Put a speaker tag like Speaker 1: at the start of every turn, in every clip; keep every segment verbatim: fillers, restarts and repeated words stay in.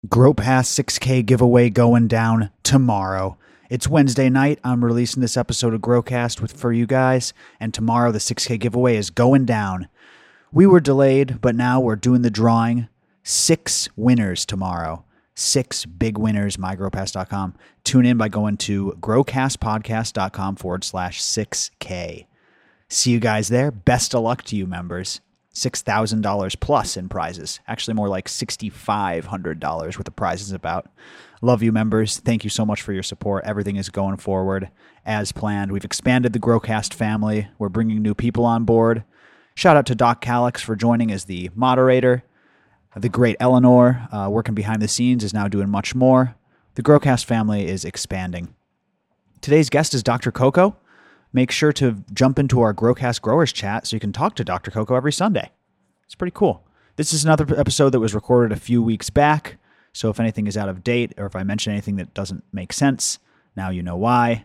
Speaker 1: GrowPass six K giveaway going down tomorrow. It's Wednesday night. I'm releasing this episode of GrowCast with for you guys, and tomorrow the six K giveaway is going down. We were delayed, but now we're doing the drawing. Six winners tomorrow. Six big winners, my grow pass dot com. Tune in by going to growcastpodcast.com forward slash 6K. See you guys there. Best of luck to you, members. six thousand dollars plus in prizes. Actually, more like six thousand five hundred dollars worth of prizes about. Love you, members. Thank you so much for your support. Everything is going forward as planned. We've expanded the GrowCast family. We're bringing new people on board. Shout out to Doc Calix for joining as the moderator. The great Eleanor, uh, working behind the scenes, is now doing much more. The GrowCast family is expanding. Today's guest is Doctor Coco. Make sure to jump into our GrowCast Growers chat so you can talk to Doctor Coco every Sunday. It's pretty cool. This is another episode that was recorded a few weeks back, so if anything is out of date or if I mention anything that doesn't make sense, now you know why.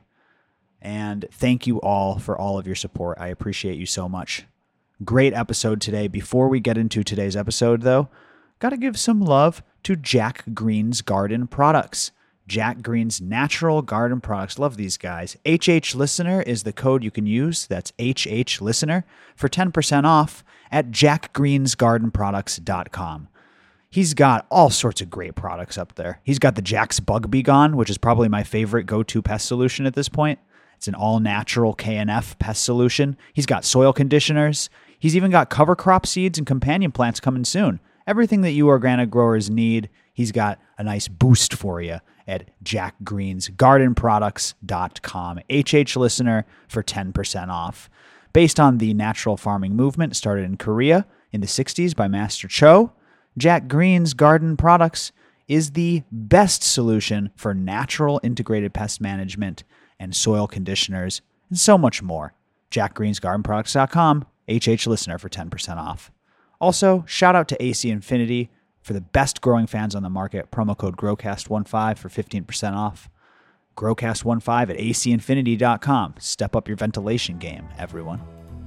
Speaker 1: And thank you all for all of your support. I appreciate you so much. Great episode today. Before we get into today's episode, though, got to give some love to Jack Green's Garden Products. Jack Green's Natural Garden Products. Love these guys. H H Listener is the code you can use. That's H H Listener for ten percent off at jack greens garden products dot com. He's got all sorts of great products up there. He's got the Jack's Bug Be Gone, which is probably my favorite go-to pest solution at this point. It's an all-natural K N F pest solution. He's got soil conditioners. He's even got cover crop seeds and companion plants coming soon. Everything that you organic growers need, he's got a nice boost for you at jack greens garden products dot com. H H Listener for ten percent off. Based on the natural farming movement started in Korea in the sixties by Master Cho, Jack Green's Garden Products is the best solution for natural integrated pest management and soil conditioners and so much more. jack greens garden products dot com, H H Listener for ten percent off. Also, shout out to A C Infinity for the best growing fans on the market. Promo code GrowCast fifteen for fifteen percent off. GrowCast fifteen at A C infinity dot com. Step up your ventilation game, everyone.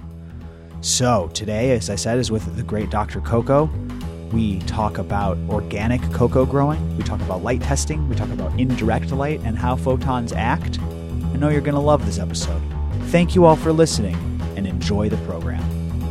Speaker 1: So today, as I said, is with the great Doctor Coco. We talk about organic cocoa growing. We talk about light testing. We talk about indirect light and how photons act. I know you're going to love this episode. Thank you all for listening and enjoy the program.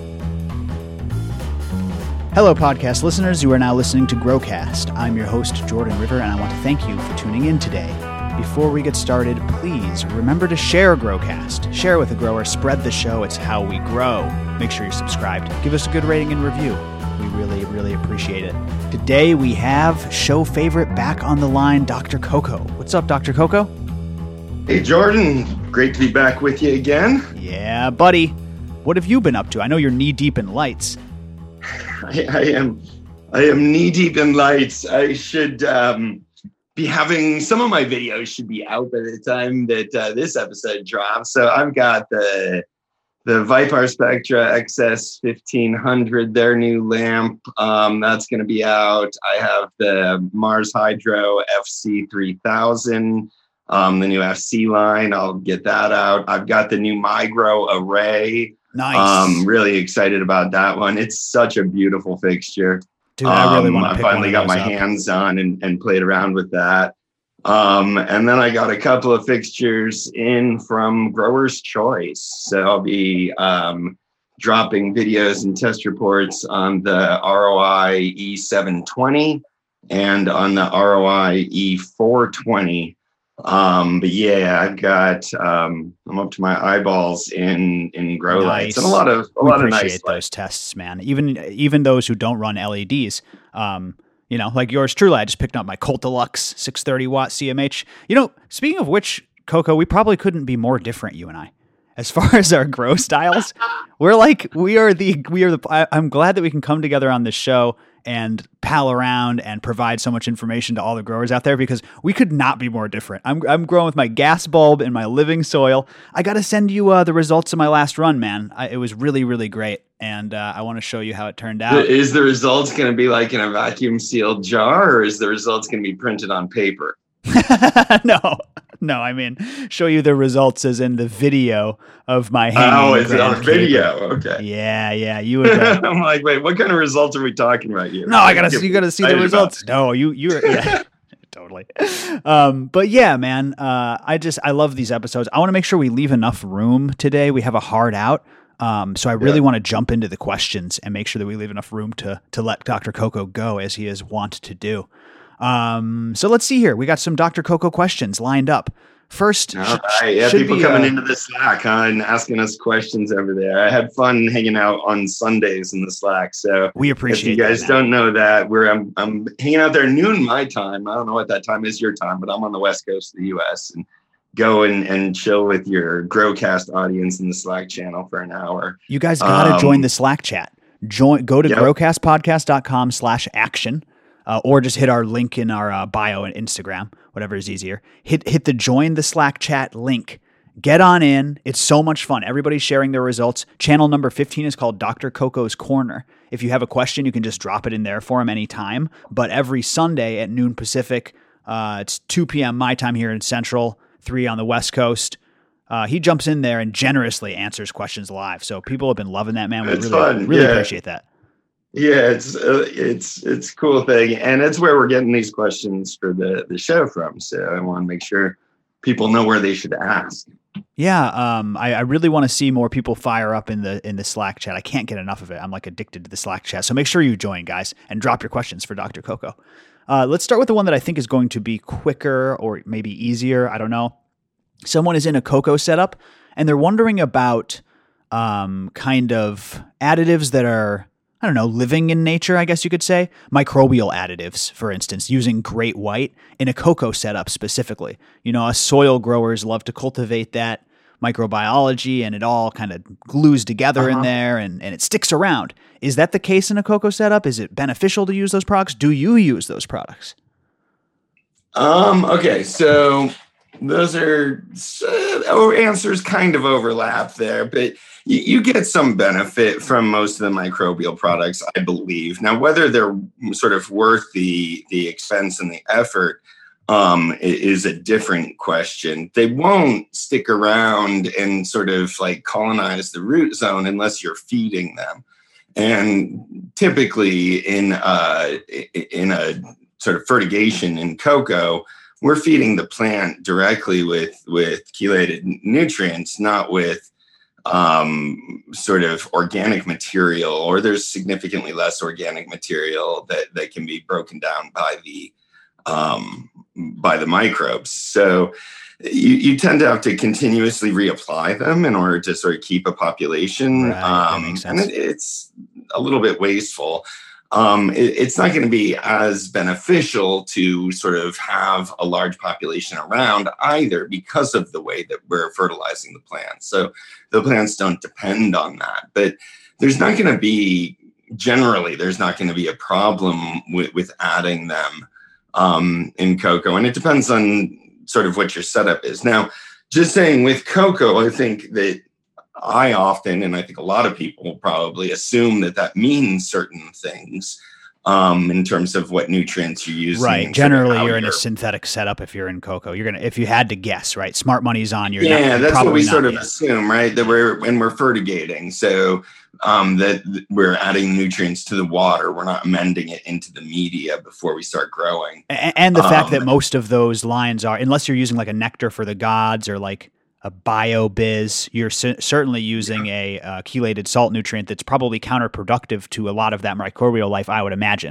Speaker 1: Hello, podcast listeners. You are now listening to GrowCast. I'm your host, Jordan River, and I want to thank you for tuning in today. Before we get started, please remember to share GrowCast. Share with a grower. Spread the show. It's how we grow. Make sure you're subscribed. Give us a good rating and review. We really, really appreciate it. Today, we have show favorite back on the line, Doctor Coco. What's up, Doctor Coco?
Speaker 2: Hey, Jordan. Great to be back with you again.
Speaker 1: Yeah, buddy. What have you been up to? I know you're knee-deep in lights.
Speaker 2: I, I am I am knee deep in lights. I should um, be having some of my videos should be out by the time that uh, this episode drops. So I've got the the Vipar Spectra X S fifteen hundred, their new lamp. Um, that's going to be out. I have the Mars Hydro F C three thousand, um, the new F C line. I'll get that out. I've got the new Migro Array.
Speaker 1: Nice.
Speaker 2: Um, really excited about that one. It's such a beautiful fixture.
Speaker 1: Dude, I really
Speaker 2: um,
Speaker 1: want to
Speaker 2: I
Speaker 1: pick
Speaker 2: finally
Speaker 1: one
Speaker 2: got
Speaker 1: of
Speaker 2: my
Speaker 1: those up.
Speaker 2: hands on and, and played around with that. Um, and then I got a couple of fixtures in from Growers Choice. So I'll be um, dropping videos and test reports on the R O I E seven twenty and on the R O I E four twenty. Um, but yeah, I've got, um, I'm up to my eyeballs in, in grow
Speaker 1: Nice.
Speaker 2: lights and a lot of, a
Speaker 1: we
Speaker 2: lot of
Speaker 1: appreciate
Speaker 2: nice
Speaker 1: those
Speaker 2: lights.
Speaker 1: tests, man. Even even those who don't run L E Ds, um, you know, like yours truly. I just picked up my Colt Deluxe six thirty watt C M H. You know, speaking of which, Coco, we probably couldn't be more different, you and I, as far as our grow styles. We're like, we are the, we are the. I, I'm glad that we can come together on this show and pal around and provide so much information to all the growers out there, because we could not be more different. I'm I'm growing with my gas bulb in my living soil. I got to send you uh, the results of my last run, man. I, it was really, really great. And uh, I want to show you how it turned out.
Speaker 2: Is the results going to be like in a vacuum sealed jar, or is the results going to be printed on paper?
Speaker 1: No, No, I mean, show you the results as in the video of my hanging.
Speaker 2: Oh, it's
Speaker 1: Grand
Speaker 2: on video.
Speaker 1: Caper.
Speaker 2: Okay.
Speaker 1: Yeah, yeah. You would. Uh,
Speaker 2: I'm like, wait, what kind of results are we talking about here?
Speaker 1: No, I gotta. You gotta see the results. About. No, you. You. Yeah. Totally. Um, but yeah, man. Uh, I just I love these episodes. I want to make sure we leave enough room today. We have a hard out. Um, so I really yeah. want to jump into the questions and make sure that we leave enough room to to let Doctor Coco go as he is wont to do. Um, so let's see here. We got some Doctor Coco questions lined up. First,
Speaker 2: all right, yeah, people be, coming uh, into the Slack huh, and asking us questions over there. I had fun hanging out on Sundays in the Slack. So
Speaker 1: we appreciate.
Speaker 2: If you guys
Speaker 1: that,
Speaker 2: don't know that, we're I'm I'm hanging out there noon my time. I don't know what that time is your time, but I'm on the West Coast of the U S and go and, and chill with your Growcast audience in the Slack channel for an hour.
Speaker 1: You guys gotta um, join the Slack chat. Join. Go to
Speaker 2: yep.
Speaker 1: growcastpodcast dot com slash action. Uh, or just hit our link in our uh, bio and Instagram, whatever is easier. Hit hit the join the Slack chat link. Get on in. It's so much fun. Everybody's sharing their results. Channel number fifteen is called Doctor Coco's Corner. If you have a question, you can just drop it in there for him anytime. But every Sunday at noon Pacific, uh, it's two p.m. my time here in Central, three on the West Coast. Uh, he jumps in there and generously answers questions live. So people have been loving that, man. We
Speaker 2: it's
Speaker 1: really,
Speaker 2: fun.
Speaker 1: really
Speaker 2: yeah.
Speaker 1: appreciate that.
Speaker 2: Yeah, it's uh, it's it's a cool thing, and it's where we're getting these questions for the the show from. So I want to make sure people know where they should ask.
Speaker 1: Yeah, um, I, I really want to see more people fire up in the in the Slack chat. I can't get enough of it. I'm like addicted to the Slack chat. So make sure you join, guys, and drop your questions for Doctor Coco. Uh, let's start with the one that I think is going to be quicker or maybe easier. I don't know. Someone is in a Coco setup, and they're wondering about um, kind of additives that are, I don't know, living in nature, I guess you could say. Microbial additives, for instance, using Great White in a cocoa setup specifically. You know, us soil growers love to cultivate that microbiology, and it all kind of glues together uh-huh. in there, and, and it sticks around. Is that the case in a cocoa setup? Is it beneficial to use those products? Do you use those products?
Speaker 2: Um. Okay, so those are uh, answers kind of overlap there, but you, you get some benefit from most of the microbial products, I believe. Now, whether they're sort of worth the the expense and the effort um, is a different question. They won't stick around and sort of like colonize the root zone unless you're feeding them. And typically in uh, in a sort of fertigation in cocoa, we're feeding the plant directly with, with chelated nutrients, not with um, sort of organic material, or there's significantly less organic material that, that can be broken down by the um, by the microbes. So you, you tend to have to continuously reapply them in order to sort of keep a population.
Speaker 1: Right,
Speaker 2: um,
Speaker 1: that makes sense.
Speaker 2: And it, it's a little bit wasteful. Um, it, it's not going to be as beneficial to sort of have a large population around either because of the way that we're fertilizing the plants. So the plants don't depend on that. But there's not going to be, generally, there's not going to be a problem with, with adding them um, in cocoa. And it depends on sort of what your setup is. Now, just saying with cocoa, I think that I often, and I think a lot of people probably assume that that means certain things um, in terms of what nutrients you're using.
Speaker 1: Right. Generally, you're, you're in a synthetic setup if you're in cocoa. You're gonna, if you had to guess, right? Smart money's on. You're
Speaker 2: yeah,
Speaker 1: not,
Speaker 2: that's what we sort of
Speaker 1: yet.
Speaker 2: assume, right? That we're when we're fertigating, so um, that we're adding nutrients to the water. We're not amending it into the media before we start growing.
Speaker 1: And, and the um, fact that most of those lines are, unless you're using like a nectar for the gods or like a BioBiz, you're c- certainly using yeah. a uh, chelated salt nutrient that's probably counterproductive to a lot of that microbial life, I would imagine.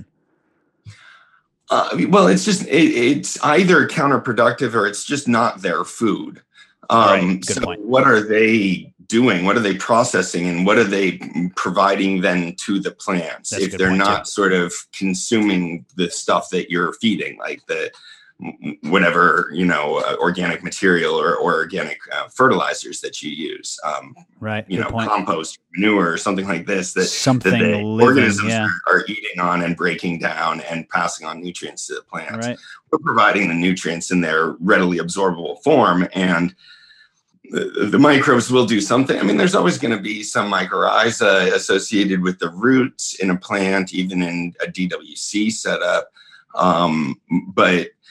Speaker 2: Uh, well, it's just, it, it's either counterproductive or it's just not their food. Um,
Speaker 1: right. Good
Speaker 2: so
Speaker 1: point.
Speaker 2: What are they doing? What are they processing? And what are they providing then to the plants
Speaker 1: That's
Speaker 2: if they're
Speaker 1: point,
Speaker 2: not
Speaker 1: too.
Speaker 2: sort of consuming the stuff that you're feeding, like the whatever, you know, uh, organic material or, or organic uh, fertilizers that you use, um,
Speaker 1: right?
Speaker 2: You
Speaker 1: Good
Speaker 2: know,
Speaker 1: point.
Speaker 2: compost, manure, or something like this that,
Speaker 1: something
Speaker 2: that the
Speaker 1: living,
Speaker 2: organisms
Speaker 1: yeah.
Speaker 2: are, are eating on and breaking down and passing on nutrients to the plants.
Speaker 1: Right.
Speaker 2: We're providing the nutrients in their readily absorbable form, and the, the microbes will do something. I mean, there's always going to be some mycorrhiza associated with the roots in a plant, even in a D W C setup. Um, but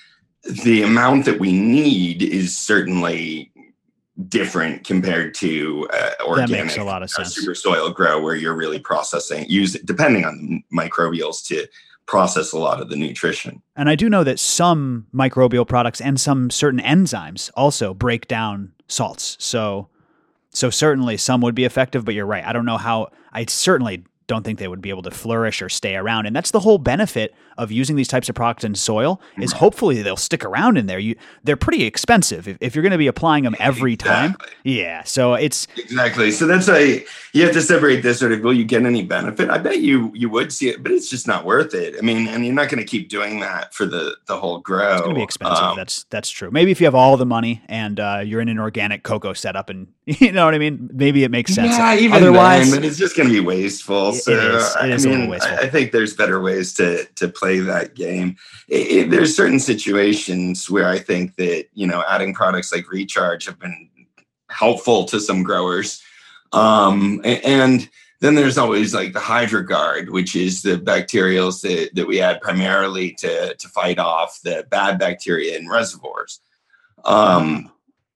Speaker 2: the amount that we need is certainly different compared to uh, organic
Speaker 1: that makes a lot of sense.
Speaker 2: Super soil grow, where you're really processing, use depending on the microbials to process a lot of the nutrition.
Speaker 1: And I do know that some microbial products and some certain enzymes also break down salts. So, so certainly some would be effective, but you're right. I don't know how, I certainly don't think they would be able to flourish or stay around. And that's the whole benefit of using these types of products in soil, is hopefully they'll stick around in there. You, they're pretty expensive if, if you're going to be applying them every exactly. time. Yeah. So it's
Speaker 2: exactly. So that's a, you have to separate this sort of, will you get any benefit? I bet you, you would see it, but it's just not worth it. I mean, and you're not going to keep doing that for the, the whole grow.
Speaker 1: It's going to be expensive. Um, that's, that's true. Maybe if you have all the money and uh, you're in an organic cocoa setup and you know what I mean? Maybe it makes sense.
Speaker 2: Yeah, even Otherwise, then, but it's just going to be wasteful.
Speaker 1: It,
Speaker 2: so
Speaker 1: it is, it is
Speaker 2: I mean,
Speaker 1: a little wasteful.
Speaker 2: I think there's better ways to, to play that game. It, it, there's certain situations where I think that, you know, adding products like Recharge have been helpful to some growers. Um, and then there's always like the HydroGuard, which is the bacterials that, that we add primarily to, to fight off the bad bacteria in reservoirs. Um,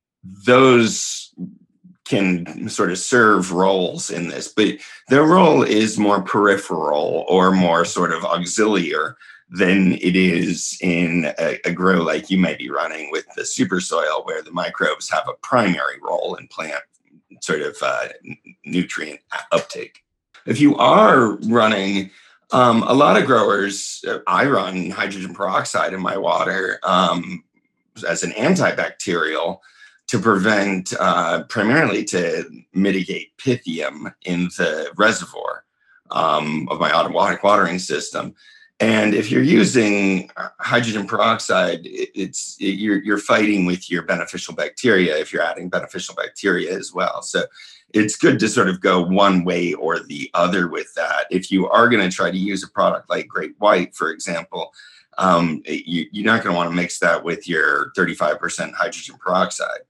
Speaker 2: those can sort of serve roles in this, but their role is more peripheral or more sort of auxiliary than it is in a, a grow like you might be running with the super soil, where the microbes have a primary role in plant sort of uh, nutrient uptake. If you are running, um, a lot of growers, uh, I run hydrogen peroxide in my water um, as an antibacterial to prevent, uh, primarily to mitigate Pythium in the reservoir um, of my automatic watering system. And if you're using hydrogen peroxide, it's it, you're you're fighting with your beneficial bacteria if you're adding beneficial bacteria as well. So it's good to sort of go one way or the other with that. If you are going to try to use a product like Great White, for example, um, you, you're not going to want to mix that with your thirty-five percent hydrogen peroxide.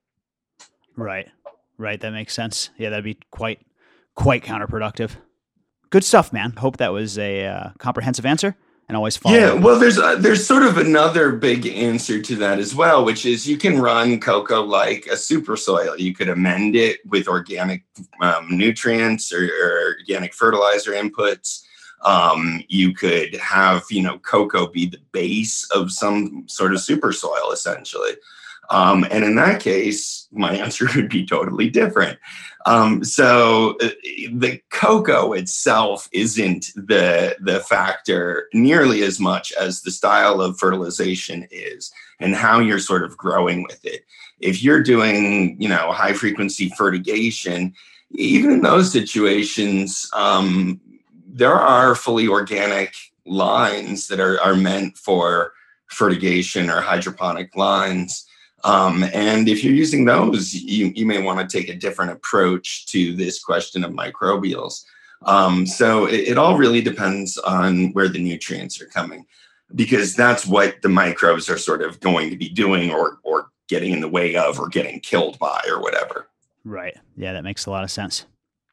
Speaker 1: Right, right. That makes sense. Yeah, that'd be quite quite counterproductive. Good stuff, man. Hope that was a uh, comprehensive answer. And always follow.
Speaker 2: Yeah, well, there's uh, there's sort of another big answer to that as well, which is you can run cocoa like a super soil. You could amend it with organic um, nutrients or, or organic fertilizer inputs. Um, you could have, you know, cocoa be the base of some sort of super soil, essentially. Um, and in that case, my answer would be totally different. Um, so uh, the cocoa itself isn't the, the factor nearly as much as the style of fertilization is and how you're sort of growing with it. If you're doing, you know, high frequency fertigation, even in those situations, um, there are fully organic lines that are, are meant for fertigation or hydroponic lines. Um, and if you're using those, you, you may want to take a different approach to this question of microbials. Um, so it, it all really depends on where the nutrients are coming, because that's what the microbes are sort of going to be doing or, or getting in the way of or getting killed by or whatever.
Speaker 1: Right. Yeah, that makes a lot of sense.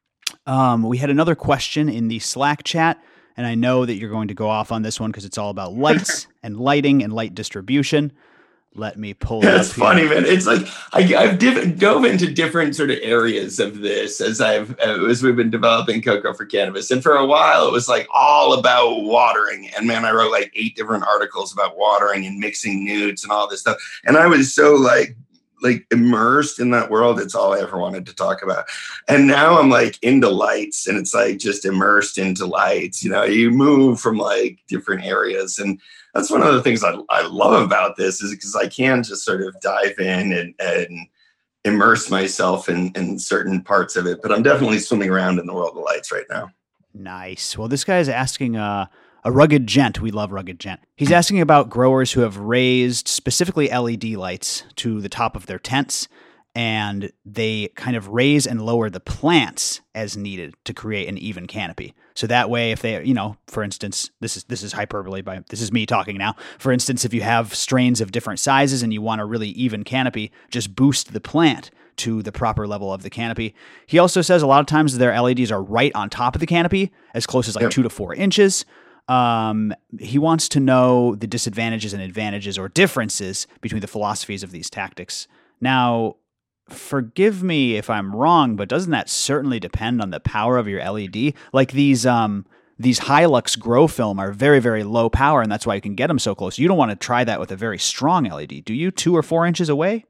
Speaker 1: Um, we had another question in the Slack chat, and I know that you're going to go off on this one because it's all about lights and lighting and light distribution. Let me pull it up.
Speaker 2: It's funny, man. It's like I, I've div- dove into different sort of areas of this as I've as we've been developing cocoa for cannabis, and for a while it was like all about watering. And man, I wrote like eight different articles about watering and mixing nudes and all this stuff. And I was so like like immersed in that world. It's all I ever wanted to talk about. And now I'm like into lights, and it's like just immersed into lights. You know, you move from like different areas, and that's one of the things I, I love about this is because I can just sort of dive in and, and immerse myself in, in certain parts of it. But I'm definitely swimming around in the world of lights right now.
Speaker 1: Nice. Well, this guy is asking uh, a Rugged Gent. We love Rugged Gent. He's asking about growers who have raised specifically L E D lights to the top of their tents, and they kind of raise and lower the plants as needed to create an even canopy. So that way, if they, you know, for instance, this is this is hyperbole, by this is me talking now. For instance, if you have strains of different sizes and you want a really even canopy, just boost the plant to the proper level of the canopy. He also says a lot of times their L E Ds are right on top of the canopy, as close as like yep. two to four inches. Um, he wants to know the disadvantages and advantages or differences between the philosophies of these tactics. Now, forgive me if I'm wrong, but doesn't that certainly depend on the power of your L E D? Like these um, these Hilux grow film are very, very low power, and that's why you can get them so close. You don't want to try that with a very strong L E D, do you? Two or four inches away?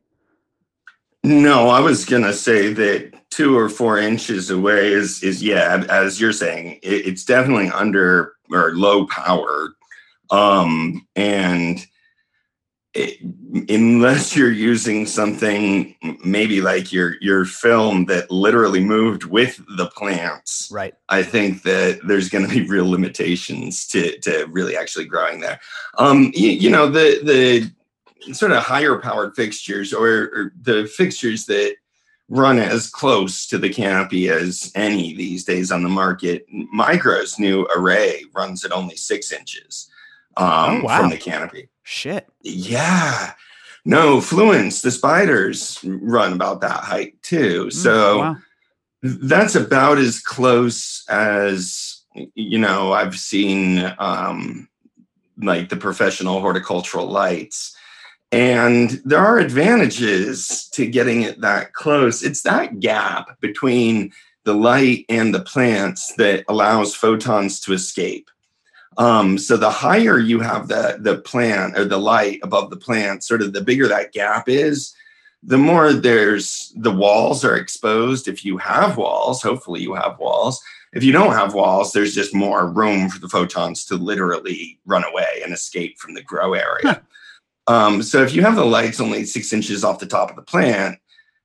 Speaker 2: No, I was going to say that two or four inches away is, is yeah, as you're saying, it, it's definitely under or low powered. Um, and it, unless you're using something maybe like your, your film that literally moved with the plants,
Speaker 1: right?
Speaker 2: I think that there's going to be real limitations to, to really actually growing there. Um, you, you know, the, the, sort of higher powered fixtures or, or the fixtures that run as close to the canopy as any these days on the market. Micro's new array runs at only six inches um,
Speaker 1: oh, wow.
Speaker 2: from the canopy.
Speaker 1: Shit.
Speaker 2: Yeah. No, Fluence, the spiders run about that height too. So
Speaker 1: mm, wow.
Speaker 2: that's about as close as, you know, I've seen um, like the professional horticultural lights. And there are advantages to getting it that close. It's that gap between the light and the plants that allows photons to escape. Um, so the higher you have the, the plant or the light above the plant, sort of the bigger that gap is, the more there's the walls are exposed. If you have walls, hopefully you have walls. If you don't have walls, there's just more room for the photons to literally run away and escape from the grow area. Huh. Um, so if you have the lights only six inches off the top of the plant,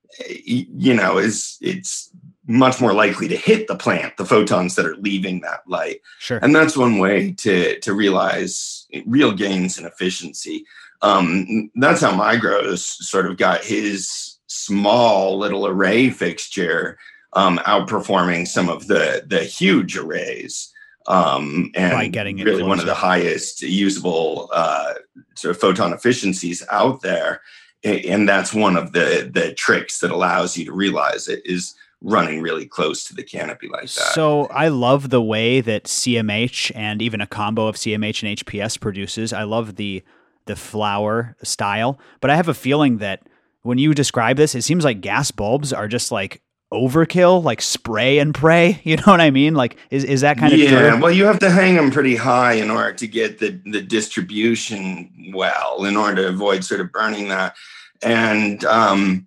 Speaker 2: you know, is it's much more likely to hit the plant, the photons that are leaving that light.
Speaker 1: Sure.
Speaker 2: And that's one way to, to realize real gains in efficiency. Um, that's how Migros sort of got his small little array fixture um, outperforming some of the, the huge arrays. Um, and
Speaker 1: by getting it
Speaker 2: really
Speaker 1: closer.
Speaker 2: One of the highest usable uh, sort of photon efficiencies out there. And that's one of the, the tricks that allows you to realize it is running really close to the canopy like that.
Speaker 1: So I love the way that C M H and even a combo of C M H and H P S produces. I love the the flower style, but I have a feeling that when you describe this, it seems like gas bulbs are just like overkill, like spray and pray. You know what I mean? Like, is, is that kind of
Speaker 2: yeah?
Speaker 1: true?
Speaker 2: Well, you have to hang them pretty high in order to get the the distribution well, in order to avoid sort of burning that. And um,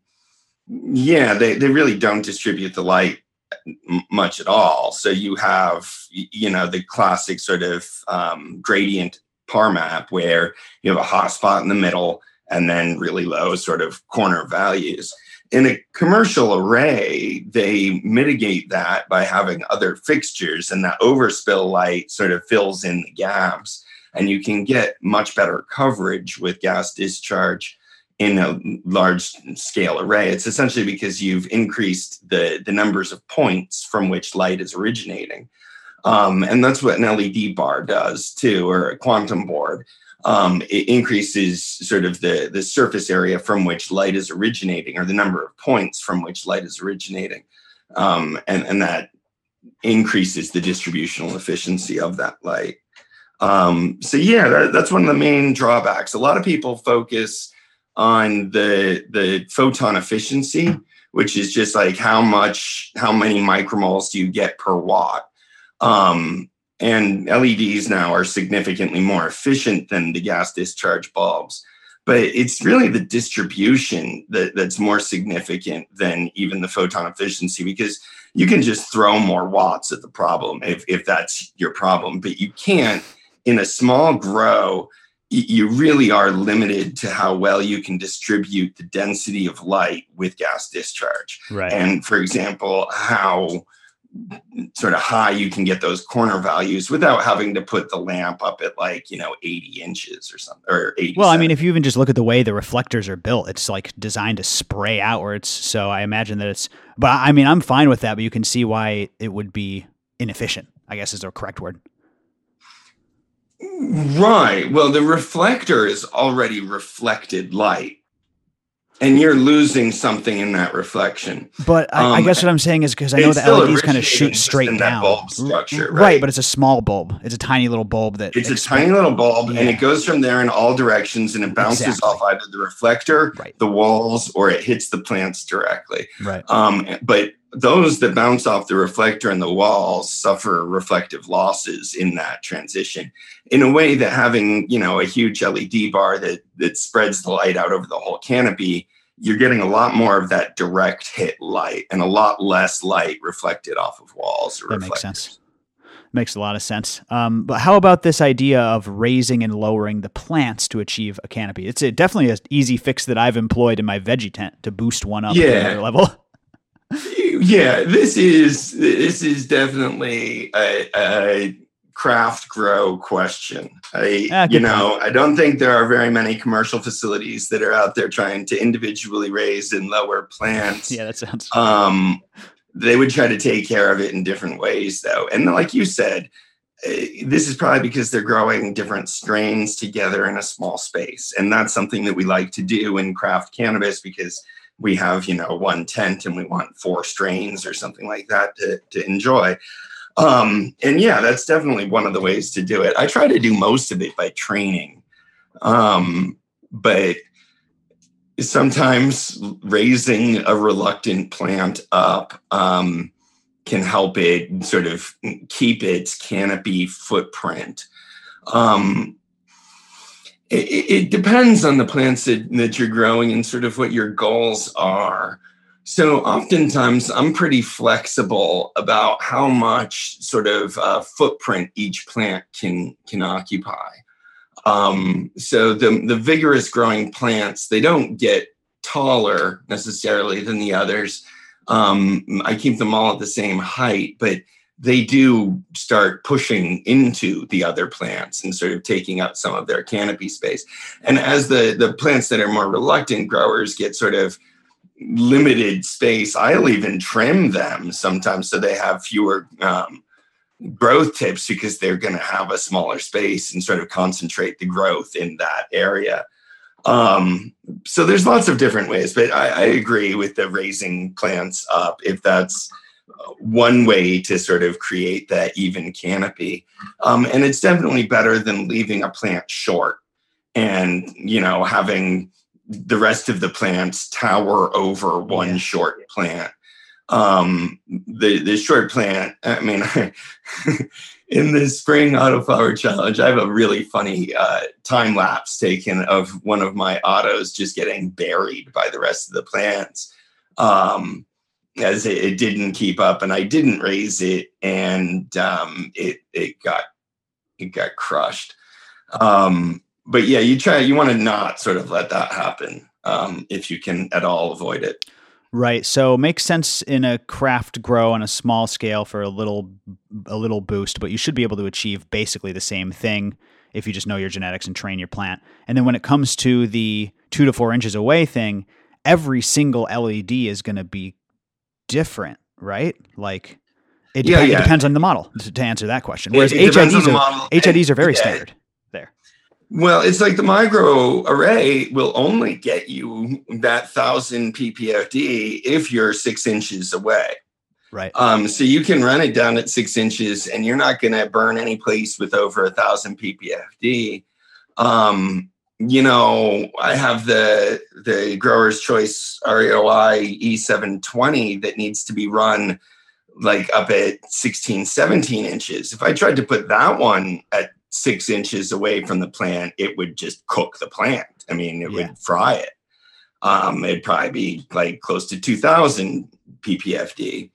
Speaker 2: yeah, they they really don't distribute the light m- much at all. So you have you know the classic sort of um, gradient par map where you have a hot spot in the middle and then really low sort of corner values. In a commercial array, they mitigate that by having other fixtures, and that overspill light sort of fills in the gaps, and you can get much better coverage with gas discharge in a large scale array. It's essentially because you've increased the, the numbers of points from which light is originating. Um, and that's what an L E D bar does too, or a quantum board. Um, it increases sort of the, the surface area from which light is originating, or the number of points from which light is originating. Um, and, and that increases the distributional efficiency of that light. Um, so yeah, that, that's one of the main drawbacks. A lot of people focus on the, the photon efficiency, which is just like how much, how many micromoles do you get per watt? Um, And L E Ds now are significantly more efficient than the gas discharge bulbs. But it's really the distribution that, that's more significant than even the photon efficiency, because you can just throw more watts at the problem if, if that's your problem. But you can't, in a small grow, you really are limited to how well you can distribute the density of light with gas discharge.
Speaker 1: Right.
Speaker 2: And for example, how sort of high you can get those corner values without having to put the lamp up at like, you know, eighty inches or something, or eighty.
Speaker 1: Well, I mean, if you even just look at the way the reflectors are built, it's like designed to spray outwards. So I imagine that it's, but I mean, I'm fine with that, but you can see why it would be inefficient, I guess is the correct word.
Speaker 2: Right. Well, the reflector is already reflected light. and you're losing something in that reflection.
Speaker 1: But I,
Speaker 2: um,
Speaker 1: I guess what I'm saying is because I know the L E Ds kind of shoot straight
Speaker 2: in
Speaker 1: down.
Speaker 2: That bulb structure,
Speaker 1: right?
Speaker 2: right?
Speaker 1: But it's a small bulb. It's a tiny little bulb that
Speaker 2: it's
Speaker 1: exp-
Speaker 2: a tiny little bulb,
Speaker 1: yeah.
Speaker 2: and it goes from there in all directions, and it bounces
Speaker 1: exactly.
Speaker 2: off either the reflector,
Speaker 1: right.
Speaker 2: the walls, or it hits the plants directly.
Speaker 1: Right.
Speaker 2: Um, but those that bounce off the reflector and the walls suffer reflective losses in that transition, in a way that having, you know, a huge L E D bar that that spreads the light out over the whole canopy, you're getting a lot more of that direct hit light and a lot less light reflected off of walls or
Speaker 1: that
Speaker 2: reflectors.
Speaker 1: Makes sense. Makes a lot of sense. Um, but how about this idea of raising and lowering the plants to achieve a canopy? It's a, definitely an easy fix that I've employed in my veggie tent to boost one up
Speaker 2: yeah.
Speaker 1: to another level.
Speaker 2: Yeah, this is this is definitely a, a craft grow question. I, ah, you know, point. I don't think there are very many commercial facilities that are out there trying to individually raise and lower plants.
Speaker 1: Yeah, that sounds.
Speaker 2: Um, they would try to take care of it in different ways, though, and like you said, uh, this is probably because they're growing different strains together in a small space, and that's something that we like to do in craft cannabis because we have, you know, one tent and we want four strains or something like that to, to enjoy. Um, and yeah, that's definitely one of the ways to do it. I try to do most of it by training. Um, but sometimes raising a reluctant plant up um, can help it sort of keep its canopy footprint. Um, It, it depends on the plants that, that you're growing and sort of what your goals are. So oftentimes I'm pretty flexible about how much sort of uh, footprint each plant can can occupy. Um, so the, the vigorous growing plants, they don't get taller necessarily than the others. Um, I keep them all at the same height, but they do start pushing into the other plants and sort of taking up some of their canopy space. And as the, the plants that are more reluctant growers get sort of limited space, I'll even trim them sometimes so they have fewer um, growth tips because they're going to have a smaller space and sort of concentrate the growth in that area. Um, so there's lots of different ways, but I, I agree with the raising plants up if that's one way to sort of create that even canopy. Um, and it's definitely better than leaving a plant short and, you know, having the rest of the plants tower over one yeah. short plant. Um, the, the short plant, I mean, in the spring autoflower challenge, I have a really funny uh, time lapse taken of one of my autos just getting buried by the rest of the plants. Um, as it, it didn't keep up and I didn't raise it and um, it, it got, it got crushed. Um, but yeah, you try, you want to not sort of let that happen um, if you can at all avoid it.
Speaker 1: Right. So it makes sense in a craft grow on a small scale for a little, a little boost, but you should be able to achieve basically the same thing if you just know your genetics and train your plant. And then when it comes to the two to four inches away thing, every single L E D is going to be different, right? Like it,
Speaker 2: yeah,
Speaker 1: dep-
Speaker 2: yeah.
Speaker 1: it depends on the model to, to answer that question.
Speaker 2: It,
Speaker 1: Whereas
Speaker 2: it
Speaker 1: H I Ds
Speaker 2: are,
Speaker 1: are, H I Ds are very
Speaker 2: yeah.
Speaker 1: standard there.
Speaker 2: Well, it's like the micro array will only get you that thousand P P F D if you're six inches away.
Speaker 1: Right.
Speaker 2: Um, so you can run it down at six inches and you're not going to burn any place with over a thousand P P F D. Um, you know, I have the, the Growers Choice R E O I E seven twenty that needs to be run like up at sixteen, seventeen inches. If I tried to put that one at six inches away from the plant, it would just cook the plant. I mean, it yeah. would fry it. Um, it'd probably be like close to two thousand P P F D.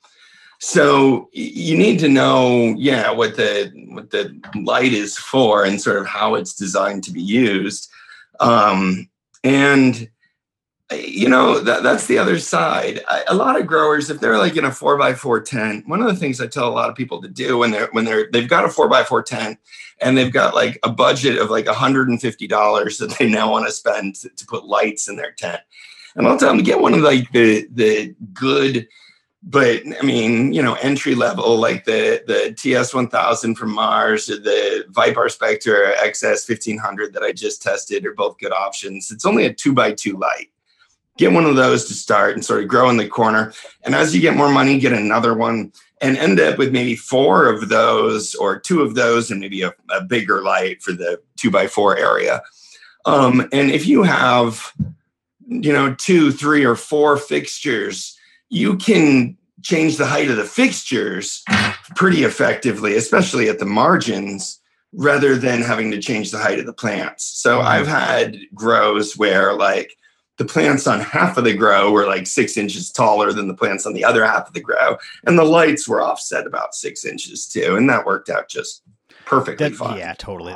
Speaker 2: So you need to know, yeah, what the what the light is for and sort of how it's designed to be used. Um, and you know, that, that's the other side. I, a lot of growers, if they're like in a four by four tent, one of the things I tell a lot of people to do when they're when they're they've got a four by four tent and they've got like a budget of like one hundred fifty dollars that they now want to spend to, to put lights in their tent, and I'll tell them to get one of like the the good, but I mean, you know, entry level, like the the T S one thousand from Mars or the Vipar Spectre X S fifteen hundred that I just tested are both good options. It's only a two by two light. get one of those to start and sort of grow in the corner. And as you get more money, get another one and end up with maybe four of those or two of those and maybe a, a bigger light for the two by four area. Um, and if you have, you know, two, three or four fixtures, you can change the height of the fixtures pretty effectively, especially at the margins, rather than having to change the height of the plants. So mm-hmm. I've had grows where like the plants on half of the grow were like six inches taller than the plants on the other half of the grow. And the lights were offset about six inches too. And that worked out just perfectly
Speaker 1: that,
Speaker 2: fine.
Speaker 1: Yeah, totally.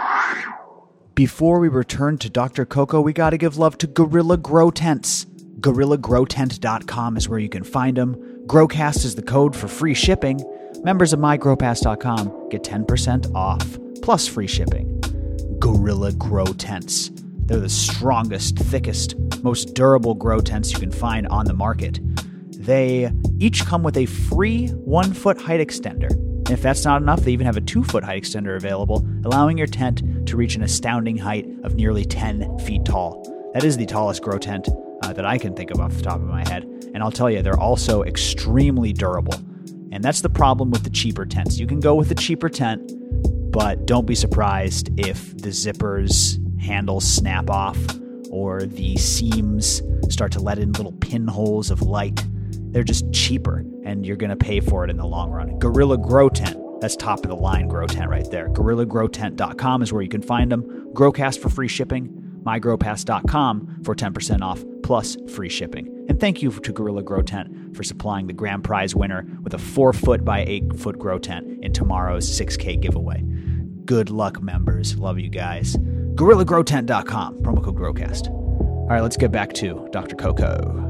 Speaker 1: Before we return to Doctor Coco, we got to give love to Gorilla Grow Tents. gorilla grow tent dot com is where you can find them. Growcast is the code for free shipping. Members of my grow pass dot com get ten percent off, plus free shipping. Gorilla Grow Tents. They're the strongest, thickest, most durable grow tents you can find on the market. They each come with a free one-foot height extender. And if that's not enough, they even have a two-foot height extender available, allowing your tent to reach an astounding height of nearly ten feet tall. That is the tallest grow tent uh, that I can think of off the top of my head. And I'll tell you, they're also extremely durable. And that's the problem with the cheaper tents. You can go with the cheaper tent, but don't be surprised if the zippers handles snap off or the seams start to let in little pinholes of light. They're just cheaper, and you're going to pay for it in the long run. Gorilla Grow Tent, that's top of the line grow tent right there. gorilla grow tent dot com is where you can find them. Growcast for free shipping. my grow pass dot com for ten percent off plus free shipping. And thank you to Gorilla Grow Tent for supplying the grand prize winner with a four foot by eight foot grow tent in tomorrow's six K giveaway. Good luck, members. Love you guys. gorilla grow tent dot com, promo code GROWCAST. All right, let's get back to Doctor Coco.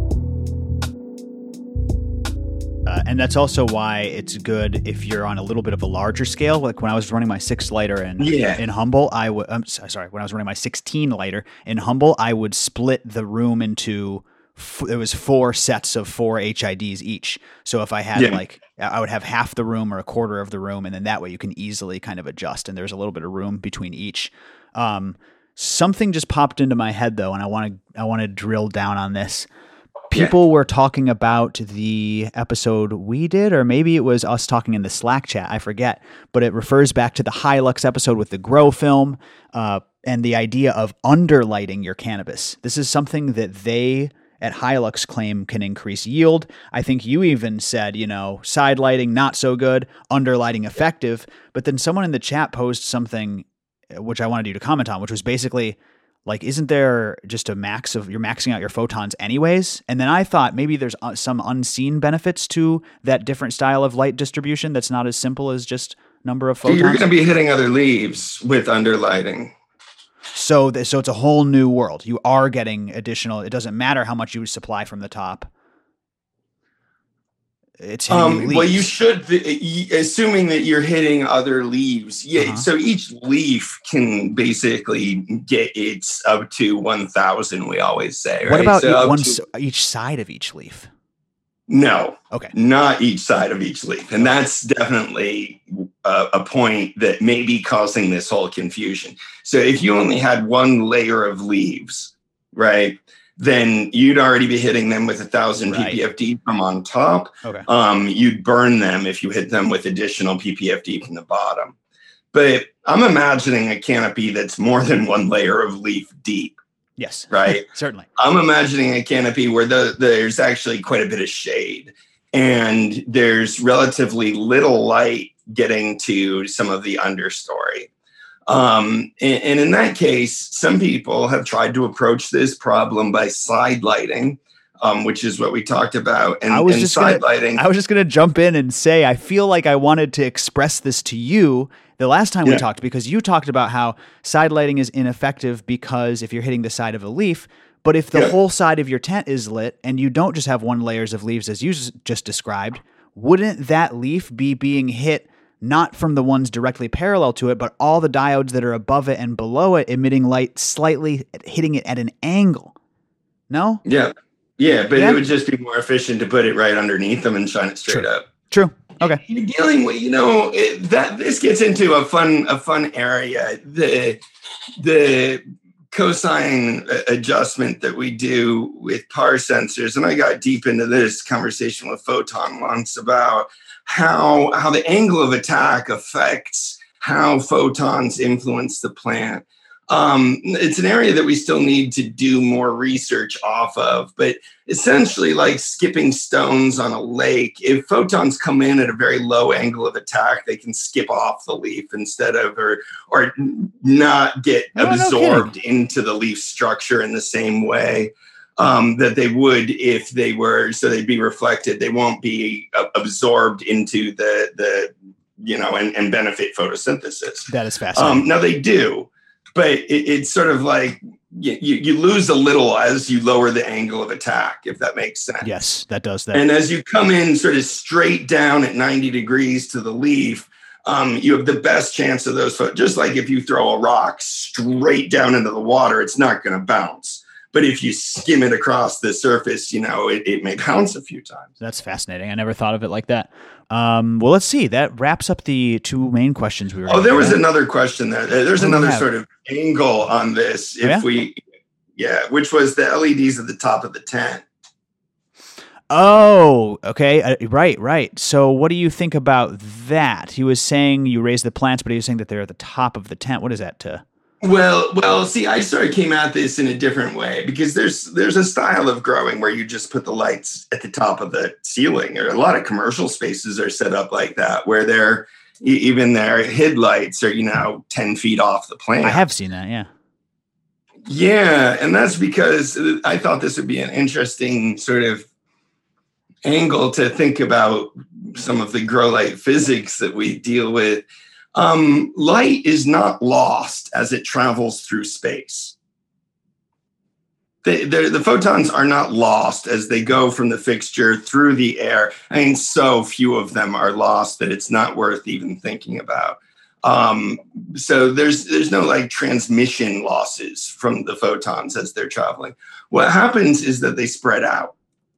Speaker 1: Uh, and that's also why it's good if you're on a little bit of a larger scale. Like when I was running my six lighter in,
Speaker 2: yeah.
Speaker 1: in Humble, I would, I'm sorry, when I was running my sixteen lighter in Humble, I would split the room into, f- there was four sets of four H I Ds each. So if I had yeah. like, I would have half the room or a quarter of the room. And then that way you can easily kind of adjust. And there's a little bit of room between each. Um, something just popped into my head though. And I want to, I want to drill down on this. People yeah. were talking about the episode we did, or maybe it was us talking in the Slack chat. I forget, but it refers back to the Hilux episode with the grow film uh, and the idea of underlighting your cannabis. This is something that they at Hilux claim can increase yield. I think you even said, you know, side lighting, not so good, underlighting effective. But then someone in the chat posed something which I wanted you to comment on, which was basically, like, isn't there just a max of, you're maxing out your photons anyways? And then I thought maybe there's some unseen benefits to that different style of light distribution that's not as simple as just number of photons.
Speaker 2: You're going to be hitting other leaves with underlighting.
Speaker 1: So, th- so it's a whole new world. You are getting additional, it doesn't matter how much you supply from the top. It's
Speaker 2: um, well, you should, assuming that you're hitting other leaves. Yeah. Uh-huh. So each leaf can basically get it's up to one thousand. We always say. Right?
Speaker 1: What about
Speaker 2: so
Speaker 1: e- one,
Speaker 2: to,
Speaker 1: each side of each leaf?
Speaker 2: No.
Speaker 1: Okay.
Speaker 2: Not each side of each leaf, and that's definitely a, a point that may be causing this whole confusion. So if you only had one layer of leaves, right, then you'd already be hitting them with a thousand right. P P F D from on top.
Speaker 1: Okay.
Speaker 2: Um, you'd burn them if you hit them with additional P P F D from the bottom. But I'm imagining a canopy that's more than one layer of leaf deep.
Speaker 1: Yes.
Speaker 2: Right?
Speaker 1: Certainly.
Speaker 2: I'm imagining a canopy where the, there's actually quite a bit of shade and there's relatively little light getting to some of the understory. Um, and, and in that case, some people have tried to approach this problem by side lighting, um, which is what we talked about. And,
Speaker 1: I was
Speaker 2: and
Speaker 1: just
Speaker 2: side
Speaker 1: gonna,
Speaker 2: lighting.
Speaker 1: I was just going to jump in and say, I feel like I wanted to express this to you the last time yeah. we talked, because you talked about how side lighting is ineffective because if you're hitting the side of a leaf, but if the yeah. whole side of your tent is lit and you don't just have one layers of leaves as you just described, wouldn't that leaf be being hit not from the ones directly parallel to it, but all the diodes that are above it and below it emitting light, slightly hitting it at an angle? No?
Speaker 2: Yeah. Yeah, but
Speaker 1: yeah.
Speaker 2: it would just be more efficient to put it right underneath them and shine it straight
Speaker 1: True.
Speaker 2: up.
Speaker 1: True. Okay.
Speaker 2: You're dealing with, you know, it, that this gets into a fun, a fun area. The, the cosine adjustment that we do with P A R sensors. And I got deep into this conversation with Photon once about how, how the angle of attack affects how photons influence the plant. Um, it's an area that we still need to do more research off of, but essentially like skipping stones on a lake, if photons come in at a very low angle of attack, they can skip off the leaf instead of, or, or not get
Speaker 1: no,
Speaker 2: absorbed
Speaker 1: no
Speaker 2: into the leaf structure in the same way um, that they would if they were, so they'd be reflected. They won't be uh, absorbed into the, the, you know, and, and benefit photosynthesis.
Speaker 1: That is fascinating.
Speaker 2: Um, now they do. But it, it's sort of like you, you lose a little as you lower the angle of attack, if that makes sense.
Speaker 1: Yes, that does that.
Speaker 2: And as you come in sort of straight down at ninety degrees to the leaf, um, you have the best chance of those. Pho- just like if you throw a rock straight down into the water, it's not going to bounce. But if you skim it across the surface, you know, it, it may bounce a few times.
Speaker 1: That's fascinating. I never thought of it like that. Um, well, let's see. That wraps up the two main questions we were.
Speaker 2: Oh, there was
Speaker 1: at.
Speaker 2: another question there. There's
Speaker 1: What
Speaker 2: another
Speaker 1: do we
Speaker 2: sort of angle on this. If
Speaker 1: yeah?
Speaker 2: we, yeah, which was the L E Ds at the top of the tent.
Speaker 1: Oh, okay. Uh, right, right. So what do you think about that? He was saying you raise the plants, but he was saying that they're at the top of the tent. What is that to?
Speaker 2: Well, well, see, I sort of came at this in a different way because there's there's a style of growing where you just put the lights at the top of the ceiling, or a lot of commercial spaces are set up like that, where they're even their headlights are, you know, ten feet off the plant.
Speaker 1: I have seen that, yeah.
Speaker 2: Yeah, and that's because I thought this would be an interesting sort of angle to think about some of the grow light physics that we deal with. Um, light is not lost as it travels through space. The, the, the photons are not lost as they go from the fixture through the air. I mean, so few of them are lost that it's not worth even thinking about. Um, so there's there's no like transmission losses from the photons as they're traveling. What happens is that they spread out.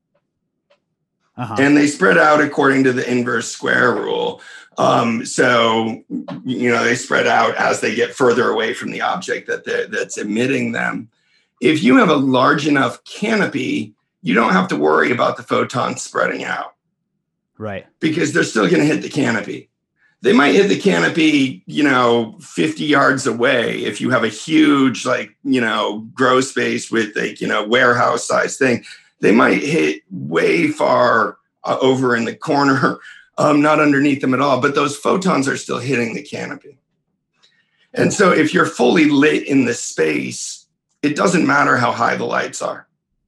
Speaker 2: Uh-huh. And they spread out according to the inverse square rule. Um, so, you know, they spread out as they get further away from the object that that's emitting them. If you have a large enough canopy, you don't have to worry about the photons spreading out.
Speaker 1: Right.
Speaker 2: Because they're still going to hit the canopy. They might hit the canopy, you know, fifty yards away. If you have a huge, like, you know, grow space with a, you know, warehouse size thing, they might hit way far uh, over in the corner. Um, not underneath them at all, but those photons are still hitting the canopy. And so if you're fully lit in the space, it doesn't matter how high the lights are.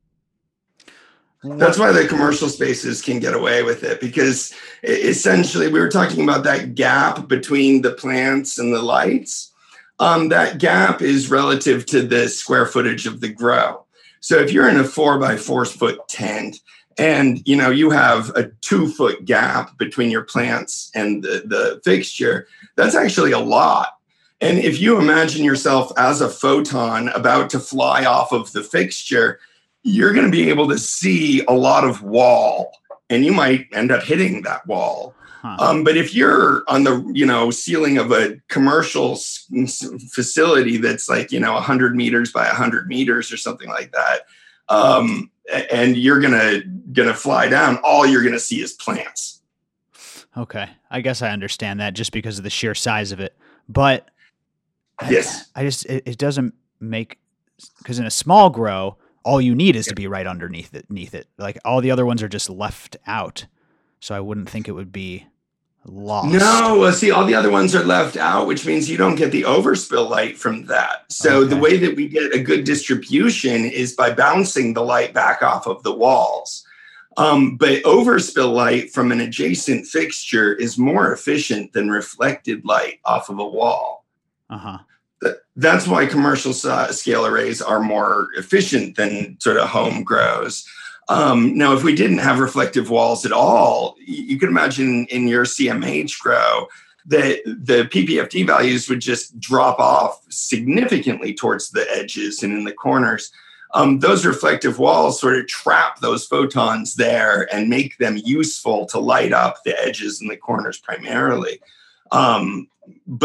Speaker 2: That's why the commercial spaces can get away with it, because essentially we were talking about that gap between the plants and the lights. Um, that gap is relative to the square footage of the grow. So if you're in a four by four foot tent, and, you know, you have a two foot gap between your plants and the, the fixture, that's actually a lot. And if you imagine yourself as a photon about to fly off of the fixture, you're going to be able to see a lot of wall, and you might end up hitting that wall. Huh. Um, but if you're on the, you know, ceiling of a commercial s- facility that's like, you know, one hundred meters by one hundred meters or something like that, um, and you're gonna gonna fly down, all you're gonna see is plants.
Speaker 1: Okay, I guess I understand that just because of the sheer size of it. But
Speaker 2: yes,
Speaker 1: I, I just it, it doesn't make, because in a small grow, all you need is to be right underneath it. Beneath it, like all the other ones are just left out. So I wouldn't think it would be lost.
Speaker 2: No, well, see, all the other ones are left out, which means you don't get the overspill light from that. So okay. The way that we get a good distribution is by bouncing the light back off of the walls. Um, but overspill light from an adjacent fixture is more efficient than reflected light off of a wall.
Speaker 1: Uh-huh.
Speaker 2: That's why commercial scale arrays are more efficient than sort of home grows. Um, now, if we didn't have reflective walls at all, you could imagine in your C M H grow that the P P F D values would just drop off significantly towards the edges and in the corners. Um, those reflective walls sort of trap those photons there and make them useful to light up the edges and the corners primarily. Um, but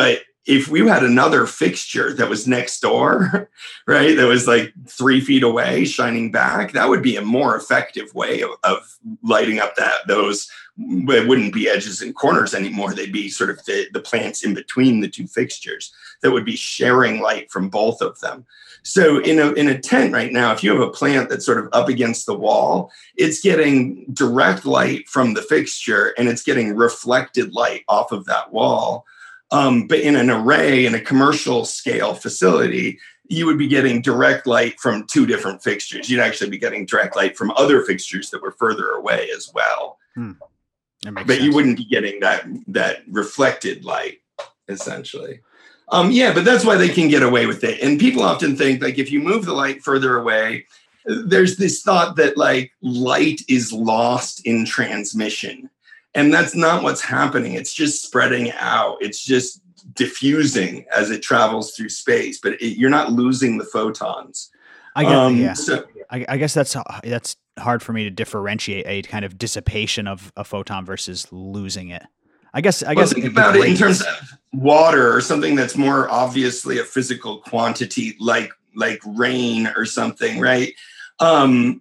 Speaker 2: if we had another fixture that was next door, right, that was like three feet away shining back, that would be a more effective way of, of lighting up that those. It wouldn't be edges and corners anymore. They'd be sort of the, the plants in between the two fixtures that would be sharing light from both of them. So in a in a tent right now, if you have a plant that's sort of up against the wall, it's getting direct light from the fixture and it's getting reflected light off of that wall. Um, but in an array, in a commercial scale facility, you would be getting direct light from two different fixtures. You'd actually be getting direct light from other fixtures that were further away as well.
Speaker 1: Hmm.
Speaker 2: But
Speaker 1: sense.
Speaker 2: You wouldn't be getting that that reflected light, essentially. Um, yeah, but that's why they can get away with it. And people often think, like, if you move the light further away, there's this thought that, like, light is lost in transmission. And that's not what's happening. It's just spreading out. It's just diffusing as it travels through space. But it, you're not losing the photons.
Speaker 1: I guess,
Speaker 2: um,
Speaker 1: yeah.
Speaker 2: So,
Speaker 1: I, I guess that's that's hard for me to differentiate a kind of dissipation of a photon versus losing it. I guess I
Speaker 2: well,
Speaker 1: guess
Speaker 2: think about it in terms of water or something that's more obviously a physical quantity, like like rain or something, right? Um,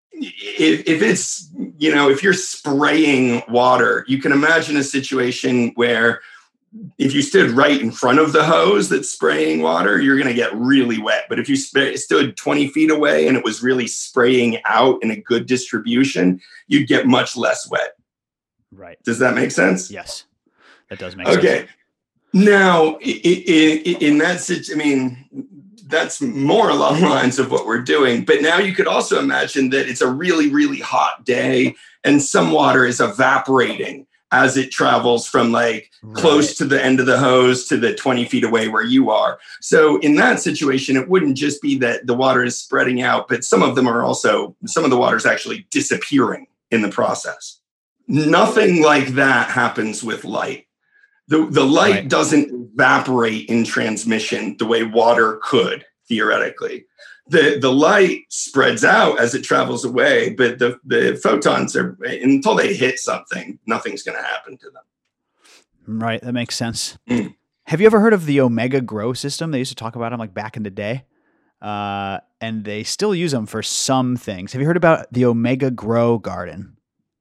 Speaker 2: if, if it's, you know, if you're spraying water, you can imagine a situation where if you stood right in front of the hose that's spraying water, you're going to get really wet. But if you sp- stood twenty feet away and it was really spraying out in a good distribution, you'd get much less wet.
Speaker 1: Right.
Speaker 2: Does that make sense?
Speaker 1: Yes, that does make sense.
Speaker 2: Okay. Now, in, in that situation, I mean, that's more along the lines of what we're doing. But now you could also imagine that it's a really, really hot day and some water is evaporating as it travels from like right. close to the end of the hose to the twenty feet away where you are. So in that situation, it wouldn't just be that the water is spreading out, but some of them are also, some of the water is actually disappearing in the process. Nothing like that happens with light. The, the light right. doesn't evaporate in transmission the way water could, theoretically. The the light spreads out as it travels away, but the, the photons are, until they hit something, nothing's going to happen to them.
Speaker 1: Right, that makes sense.
Speaker 2: Mm.
Speaker 1: Have you ever heard of the Omega Grow system? They used to talk about them like back in the day, uh, and they still use them for some things. Have you heard about the Omega Grow garden?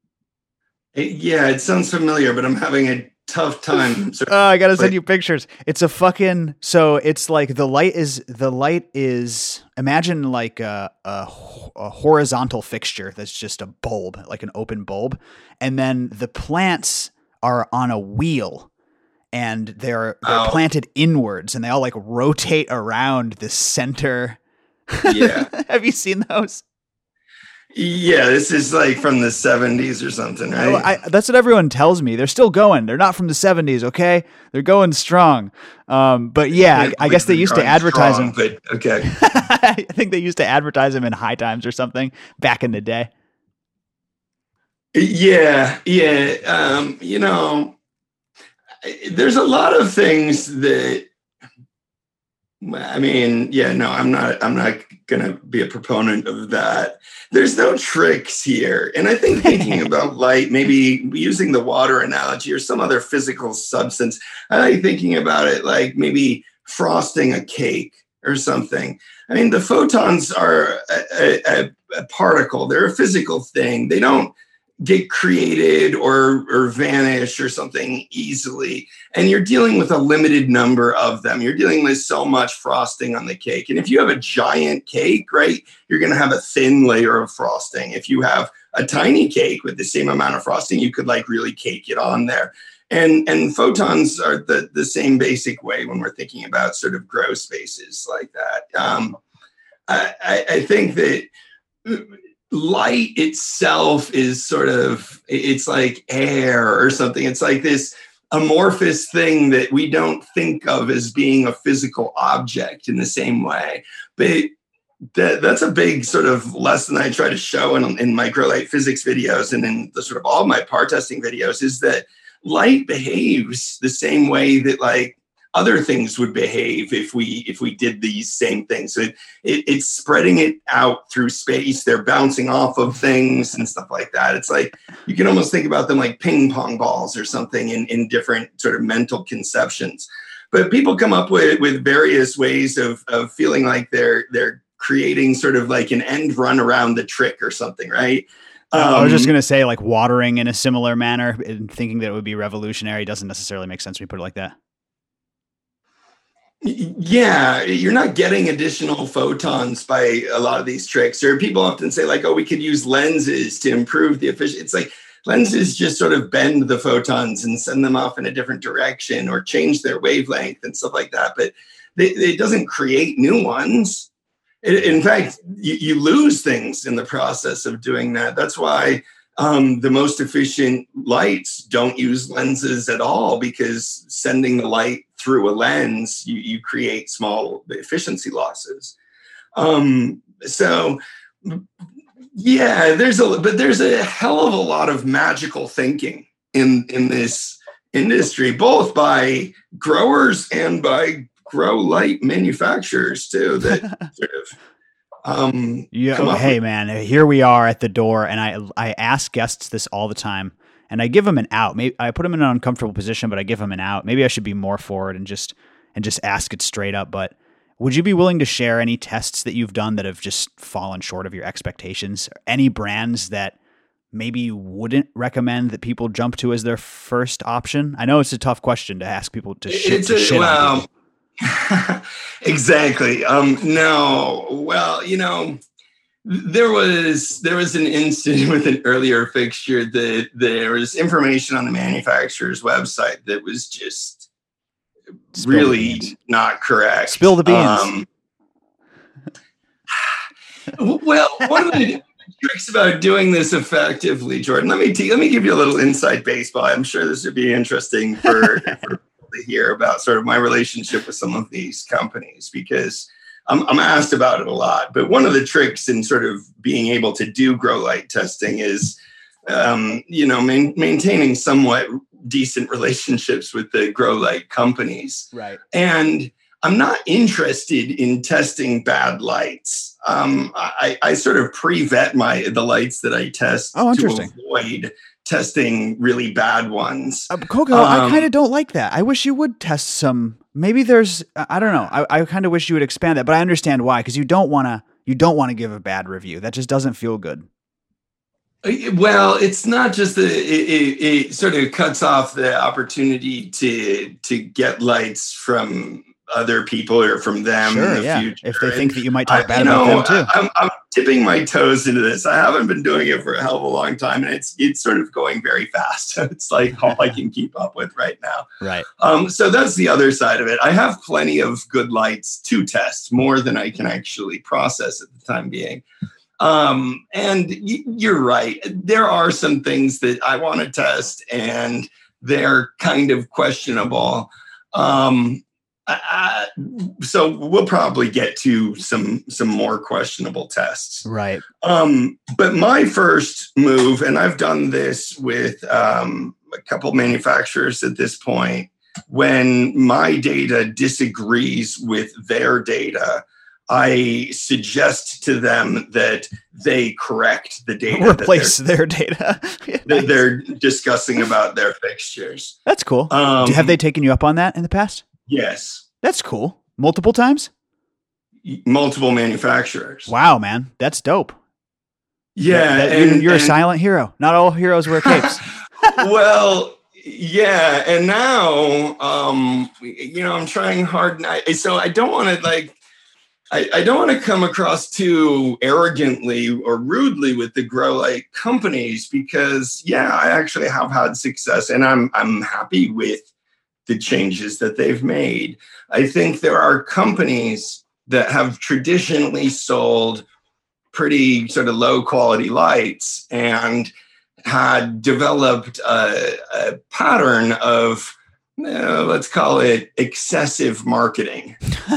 Speaker 2: It, yeah, it sounds familiar, but I'm having a tough time.
Speaker 1: Oh, I gotta send you pictures. It's a fucking, so it's like the light is, the light is, imagine like a, a, a horizontal fixture that's just a bulb, like an open bulb. And then the plants are on a wheel and they're, they're oh. planted inwards and they all like rotate around the center.
Speaker 2: Yeah.
Speaker 1: Have you seen those?
Speaker 2: Yeah, this is like from the seventies or something, right?
Speaker 1: I, I, that's what everyone tells me. They're still going. They're not from the seventies, okay? They're going strong. Um, but yeah, I, I guess they used to advertise strong,
Speaker 2: them. But okay.
Speaker 1: I think they used to advertise them in High Times or something back in the day.
Speaker 2: Yeah, yeah. Um, you know, there's a lot of things that, I mean, yeah, no, I'm not, I'm not going to be a proponent of that. There's no tricks here. And I think thinking about light, maybe using the water analogy or some other physical substance, I like thinking about it like maybe frosting a cake or something. I mean, the photons are a, a, a particle. They're a physical thing. They don't get created or or vanish or something easily. And you're dealing with a limited number of them. You're dealing with so much frosting on the cake. And if you have a giant cake, right, you're going to have a thin layer of frosting. If you have a tiny cake with the same amount of frosting, you could like really cake it on there. And and photons are the, the same basic way when we're thinking about sort of grow spaces like that. Um, I, I, I think that light itself is sort of, it's like air or something. It's like this amorphous thing that we don't think of as being a physical object in the same way. But that, that's a big sort of lesson I try to show in, in my grow light physics videos and in the sort of all my par testing videos is that light behaves the same way that like other things would behave if we if we did these same things. So it, it, it's spreading it out through space. They're bouncing off of things and stuff like that. It's like you can almost think about them like ping pong balls or something in, in different sort of mental conceptions. but people come up with, with various ways of, of feeling like they're, they're creating sort of like an end run around the trick or something. Right.
Speaker 1: Um, I was just going to say, like, watering in a similar manner and thinking that it would be revolutionary doesn't necessarily make sense when you put it like that.
Speaker 2: Yeah, you're not getting additional photons by a lot of these tricks. Or people often say, like, oh, we could use lenses to improve the efficiency. It's like lenses just sort of bend the photons and send them off in a different direction or change their wavelength and stuff like that. But they, it doesn't create new ones. It, in fact, you, you lose things in the process of doing that. That's why um, the most efficient lights don't use lenses at all, because sending the light through a lens, you, you create small efficiency losses. Um, so, yeah, there's a but there's a hell of a lot of magical thinking in in this industry, both by growers and by grow light manufacturers too. That sort of. Um,
Speaker 1: yeah. Oh, hey, with- man, here we are at the door, and I I ask guests this all the time. And I give them an out. Maybe I put them in an uncomfortable position, but I give them an out. Maybe I should be more forward and just and just ask it straight up. But would you be willing to share any tests that you've done that have just fallen short of your expectations? Any brands that maybe you wouldn't recommend that people jump to as their first option? I know it's a tough question to ask people to shit.
Speaker 2: It's
Speaker 1: to
Speaker 2: a,
Speaker 1: shit
Speaker 2: well,
Speaker 1: on people.
Speaker 2: Exactly. Um, no. Well, you know. There was there was an incident with an earlier fixture that there was information on the manufacturer's website that was just Spill really not correct.
Speaker 1: Spill the beans.
Speaker 2: Um, well, one of the tricks about doing this effectively, Jordan, let me t- let me give you a little inside baseball. I'm sure this would be interesting for, for people to hear about sort of my relationship with some of these companies, because I'm, I'm asked about it a lot. But one of the tricks in sort of being able to do grow light testing is, um, you know, main, maintaining somewhat decent relationships with the grow light companies.
Speaker 1: Right.
Speaker 2: And I'm not interested in testing bad lights. Um, I, I sort of pre-vet my the lights that I test
Speaker 1: oh,
Speaker 2: to avoid testing really bad ones.
Speaker 1: Uh, Coco, um, I kind of don't like that. I wish you would test some. Maybe there's, I don't know. I, I kind of wish you would expand that, but I understand why, because you don't want to, you don't want to give a bad review. That just doesn't feel good.
Speaker 2: Well, it's not just that it, it, it sort of cuts off the opportunity to to get lights from other people or from them
Speaker 1: sure,
Speaker 2: in the
Speaker 1: yeah.
Speaker 2: future.
Speaker 1: If they think that you might talk
Speaker 2: I,
Speaker 1: bad
Speaker 2: you know,
Speaker 1: about them too.
Speaker 2: I'm, I'm dipping my toes into this. I haven't been doing it for a hell of a long time, and it's it's sort of going very fast. It's like all I can keep up with right now.
Speaker 1: Right.
Speaker 2: Um, so that's the other side of it. I have plenty of good lights to test, more than I can actually process at the time being. Um, and y- you're right. There are some things that I want to test, and they're kind of questionable. Um, I, so we'll probably get to some some more questionable tests.
Speaker 1: Right.
Speaker 2: Um, but my first move, and I've done this with um, a couple manufacturers at this point, when my data disagrees with their data, I suggest to them that they correct the data.
Speaker 1: Replace their data.
Speaker 2: That they're discussing about their fixtures.
Speaker 1: That's cool.
Speaker 2: Um,
Speaker 1: Have they taken you up on that in the past?
Speaker 2: Yes.
Speaker 1: That's cool. Multiple times?
Speaker 2: Multiple manufacturers.
Speaker 1: Wow, man. That's dope.
Speaker 2: Yeah.
Speaker 1: That, that,
Speaker 2: and,
Speaker 1: you're you're
Speaker 2: and,
Speaker 1: a silent hero. Not all heroes wear capes.
Speaker 2: Well, yeah. And now, um, you know, I'm trying hard. And I, so I don't want to like, I, I don't want to come across too arrogantly or rudely with the grow light companies, because, yeah, I actually have had success, and I'm I'm happy with the changes that they've made. I think there are companies that have traditionally sold pretty sort of low quality lights and had developed a, a pattern of, uh, let's call it excessive marketing.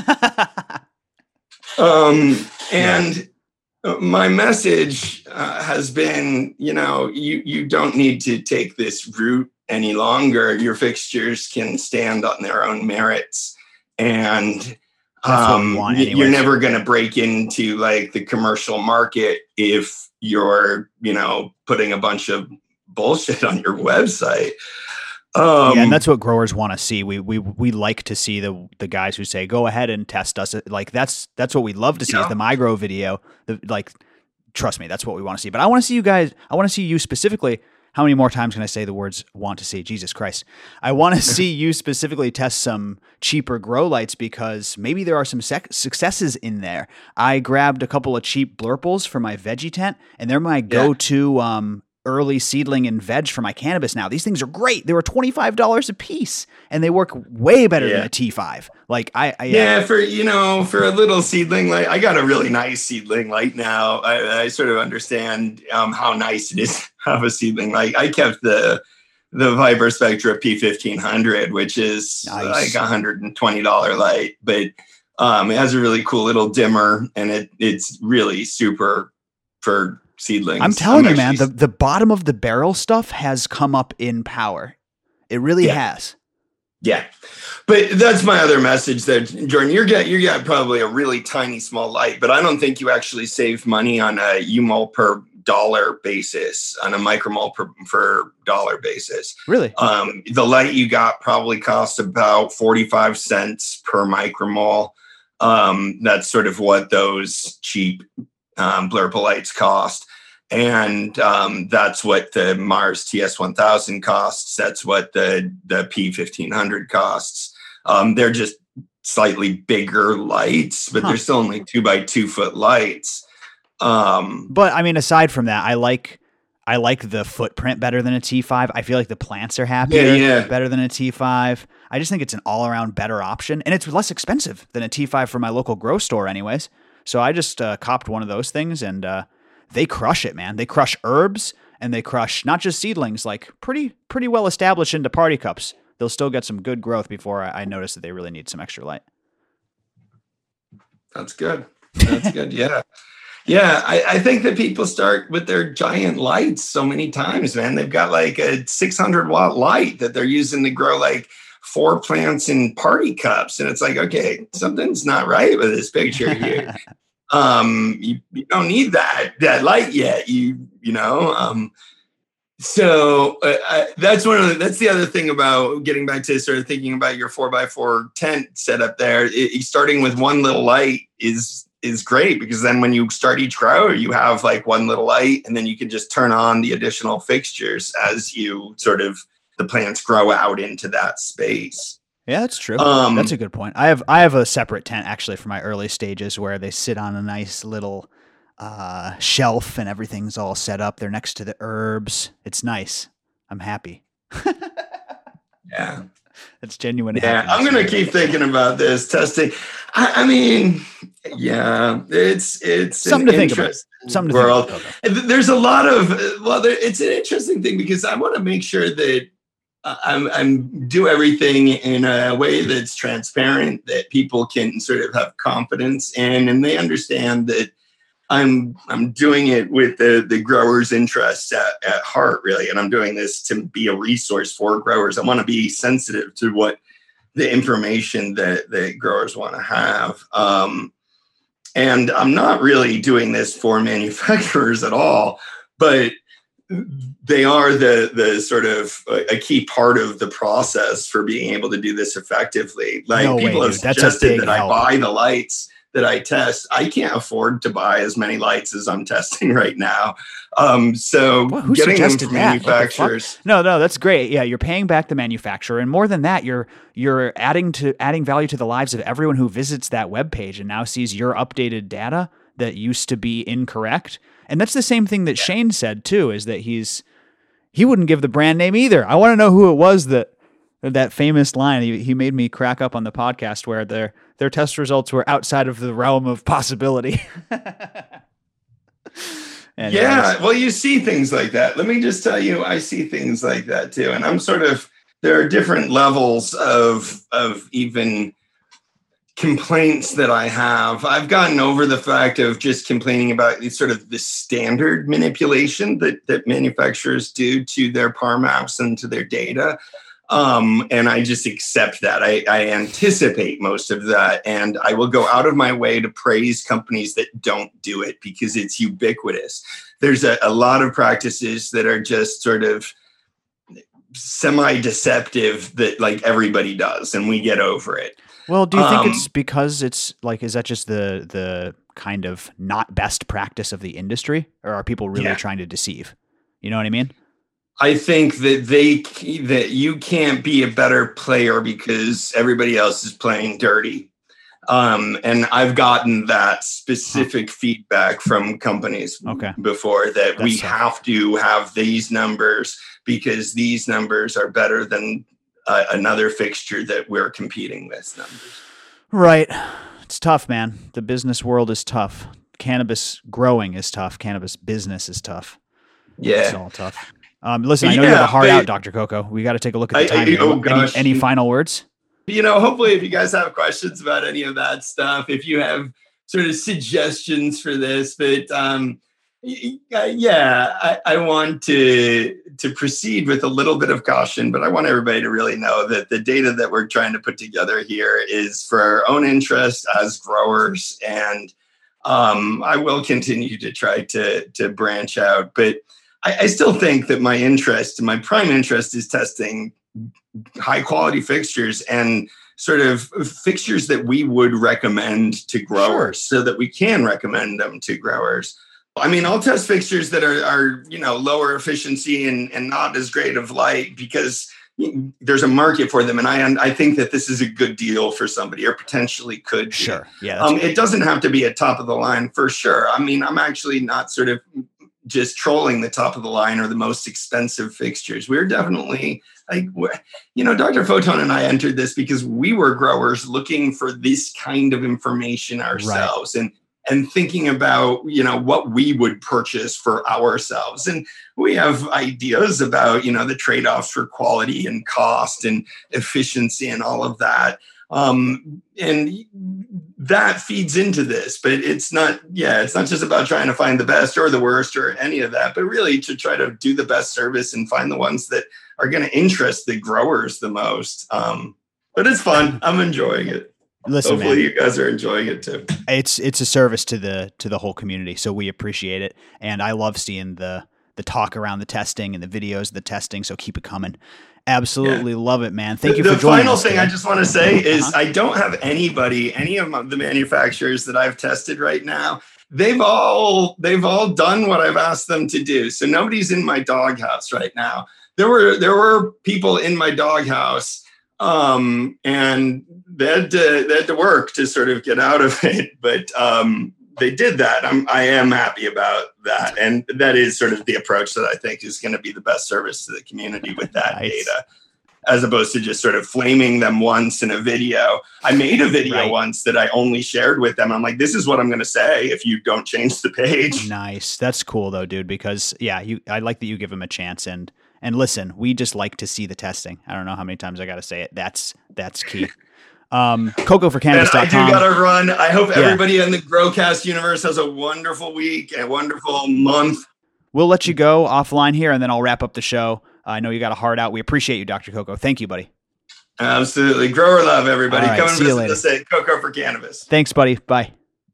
Speaker 2: um, and my message uh, has been, you know, you, you don't need to take this route any longer. Your fixtures can stand on their own merits, and um, you're never going to break into like the commercial market if you're, you know, putting a bunch of bullshit on your website. Um,
Speaker 1: yeah, and that's what growers want to see. We we we like to see the the guys who say, "Go ahead and test us." Like that's that's what we love to see
Speaker 2: yeah.
Speaker 1: is the MyGrow video. The like, trust me, that's what we want to see. But I want to see you guys. I want to see you specifically. How many more times can I say the words "want to see"? Jesus Christ! I want to see you specifically test some cheaper grow lights because maybe there are some sec- successes in there. I grabbed a couple of cheap blurples for my veggie tent, and they're my go-to. Um, early seedling and veg for my cannabis now. These things are great. They were twenty-five dollars a piece and they work way better
Speaker 2: yeah.
Speaker 1: than a T five. Like I, I
Speaker 2: yeah, for, you know, for a little seedling light, I got a really nice seedling light now. I, I sort of understand um, how nice it is to have a seedling light. I kept the, the Viper Spectra P fifteen hundred, which is nice. Like a one hundred twenty dollars light, but um, it has a really cool little dimmer and it it's really super for seedlings.
Speaker 1: I'm telling
Speaker 2: I'm
Speaker 1: you,
Speaker 2: actually,
Speaker 1: man, the, the bottom of the barrel stuff has come up in power. It really
Speaker 2: yeah.
Speaker 1: has.
Speaker 2: Yeah. But that's my other message there, Jordan. You're get you got probably a really tiny small light, but I don't think you actually save money on a U M O L per dollar basis, on a micromole per, per dollar basis.
Speaker 1: Really?
Speaker 2: Um, the light you got probably cost about forty-five cents per micromole. Um, that's sort of what those cheap Um, blurple lights cost. And um, that's what the Mars T S one thousand costs. That's what the, the P fifteen hundred costs. Um, they're just slightly bigger lights, but huh. they're still only two by two foot lights. Um,
Speaker 1: but I mean, aside from that, I like, I like the footprint better than a T five. I feel like the plants are happier
Speaker 2: yeah, yeah.
Speaker 1: better than a T five. I just think it's an all around better option and it's less expensive than a T five for my local grow store anyways. So I just uh, copped one of those things and uh, they crush it, man. They crush herbs and they crush not just seedlings, like pretty pretty well established into party cups. They'll still get some good growth before I, I notice that they really need some extra light.
Speaker 2: That's good. That's good. Yeah. Yeah. I, I think that people start with their giant lights so many times, man. They've got like a six hundred watt light that they're using to grow like four plants in party cups. And it's like, okay, something's not right with this picture here. um, you, you don't need that, that light yet. You, you know, um, so uh, I, that's one of the, that's the other thing about getting back to sort of thinking about your four by four tent setup there. It, starting with one little light is, is great because then when you start each grow, you have like one little light and then you can just turn on the additional fixtures as you sort of the plants grow out into that space.
Speaker 1: Yeah, that's true.
Speaker 2: Um,
Speaker 1: that's a good point. I have I have a separate tent actually for my early stages where they sit on a nice little uh, shelf and everything's all set up. They're next to the herbs. It's nice. I'm happy.
Speaker 2: yeah,
Speaker 1: that's genuine.
Speaker 2: Yeah, I'm gonna keep thinking about this testing. I, I mean, yeah, it's it's
Speaker 1: something to think about. Something to
Speaker 2: world.
Speaker 1: think about.
Speaker 2: There's a lot of well, there, it's an interesting thing because I want to make sure that. I'm, I'm do everything in a way that's transparent, that people can sort of have confidence in, and they understand that I'm I'm doing it with the, the growers' interests at, at heart, really. And I'm doing this to be a resource for growers. I want to be sensitive to what the information that, that growers want to have. Um, and I'm not really doing this for manufacturers at all, but they are the the sort of a key part of the process for being able to do this effectively. Like
Speaker 1: no
Speaker 2: people
Speaker 1: way,
Speaker 2: have
Speaker 1: dude. That's a
Speaker 2: suggested
Speaker 1: big
Speaker 2: that
Speaker 1: help.
Speaker 2: I buy the lights that I test. I can't afford to buy as many lights as I'm testing right now. Um, so
Speaker 1: Boy, who
Speaker 2: getting them
Speaker 1: suggested
Speaker 2: from
Speaker 1: that?
Speaker 2: manufacturers.
Speaker 1: No, no, that's great. Yeah, you're paying back the manufacturer, and more than that, you're you're adding to adding value to the lives of everyone who visits that webpage and now sees your updated data that used to be incorrect. And that's the same thing that Shane said too, is that he's he wouldn't give the brand name either. I want to know who it was that that famous line he, he made me crack up on the podcast where their their test results were outside of the realm of possibility.
Speaker 2: Yeah, well, you see things like that. Let me just tell you, I see things like that too. And I'm sort of, there are different levels of of even complaints that I have. I've gotten over the fact of just complaining about sort of the standard manipulation that, that manufacturers do to their P A R maps and to their data. Um, and I just accept that. I, I anticipate most of that. And I will go out of my way to praise companies that don't do it because it's ubiquitous. There's a, a lot of practices that are just sort of semi-deceptive that like everybody does, and we get over it.
Speaker 1: Well, do you think
Speaker 2: Um,
Speaker 1: it's because it's like, is that just the the kind of not best practice of the industry, or are people really
Speaker 2: Yeah.
Speaker 1: trying to deceive? You know what I mean?
Speaker 2: I think that they that you can't be a better player because everybody else is playing dirty. Um, and I've gotten that specific huh. feedback from companies
Speaker 1: okay.
Speaker 2: before that That's we tough. have to have these numbers because these numbers are better than uh, another fixture that we're competing with numbers.
Speaker 1: Right. It's tough, man. The business world is tough. Cannabis growing is tough. Cannabis business is tough.
Speaker 2: Yeah.
Speaker 1: It's all tough. Um, listen, I know
Speaker 2: yeah,
Speaker 1: you have a heart
Speaker 2: but,
Speaker 1: out, Doctor Coco. We got to take a look at the time. I, I,
Speaker 2: oh, gosh.
Speaker 1: Any, any final words?
Speaker 2: You know, hopefully if you guys have questions about any of that stuff, if you have sort of suggestions for this, but um, yeah, I, I want to to proceed with a little bit of caution, but I want everybody to really know that the data that we're trying to put together here is for our own interest as growers. And um, I will continue to try to, to branch out, but I, I still think that my interest, my prime interest is testing high quality fixtures and sort of fixtures that we would recommend to growers so that we can recommend them to growers. I mean, I'll test fixtures that are, are you know, lower efficiency and, and not as great of light because there's a market for them. And I I think that this is a good deal for somebody or potentially could be.
Speaker 1: Sure. Yeah.
Speaker 2: Um, it doesn't have to be a top of the line for sure. I mean, I'm actually not sort of just trolling the top of the line or the most expensive fixtures. We're definitely like, you know, Doctor Photon and I entered this because we were growers looking for this kind of information ourselves right. and and thinking about, you know, what we would purchase for ourselves. And we have ideas about, you know, the trade-offs for quality and cost and efficiency and all of that. Um, and that feeds into this, but it's not, yeah, it's not just about trying to find the best or the worst or any of that, but really to try to do the best service and find the ones that are going to interest the growers the most. Um, but it's fun. I'm enjoying it.
Speaker 1: Listen,
Speaker 2: hopefully
Speaker 1: man,
Speaker 2: you guys are enjoying it too.
Speaker 1: It's, it's a service to the, to the whole community. So we appreciate it. And I love seeing the, the talk around the testing and the videos of the testing. So keep it coming. Absolutely yeah. love it, man. Thank
Speaker 2: the,
Speaker 1: you for joining
Speaker 2: us. The final
Speaker 1: us,
Speaker 2: thing
Speaker 1: today.
Speaker 2: I just want to say is
Speaker 1: uh-huh.
Speaker 2: I don't have anybody, any of the manufacturers that I've tested right now. They've all they've all done what I've asked them to do. So nobody's in my doghouse right now. There were there were people in my doghouse, um, and they had to they had to work to sort of get out of it. But um, they did that. I'm I am happy about that, and that is sort of the approach that I think is going to be the best service to the community with that nice. data, as opposed to just sort of flaming them once in a video. I made a video right. once that I only shared with them. I'm like, this is what I'm going to say if you don't change the page.
Speaker 1: Nice. That's cool though, dude, because yeah, you, I like that you give them a chance and, and listen, we just like to see the testing. I don't know how many times I got to say it. That's, that's key. Um, Coco for Cannabis dot com.
Speaker 2: I do got to run. I hope yeah. everybody in the Growcast universe has a wonderful week and a wonderful month.
Speaker 1: We'll let you go offline here and then I'll wrap up the show. I know you got a heart out. We appreciate you, Doctor Coco. Thank you, buddy.
Speaker 2: Absolutely. Grower love, everybody.
Speaker 1: Right,
Speaker 2: Come and
Speaker 1: visit
Speaker 2: us at Coco for Cannabis.
Speaker 1: Thanks, buddy. Bye.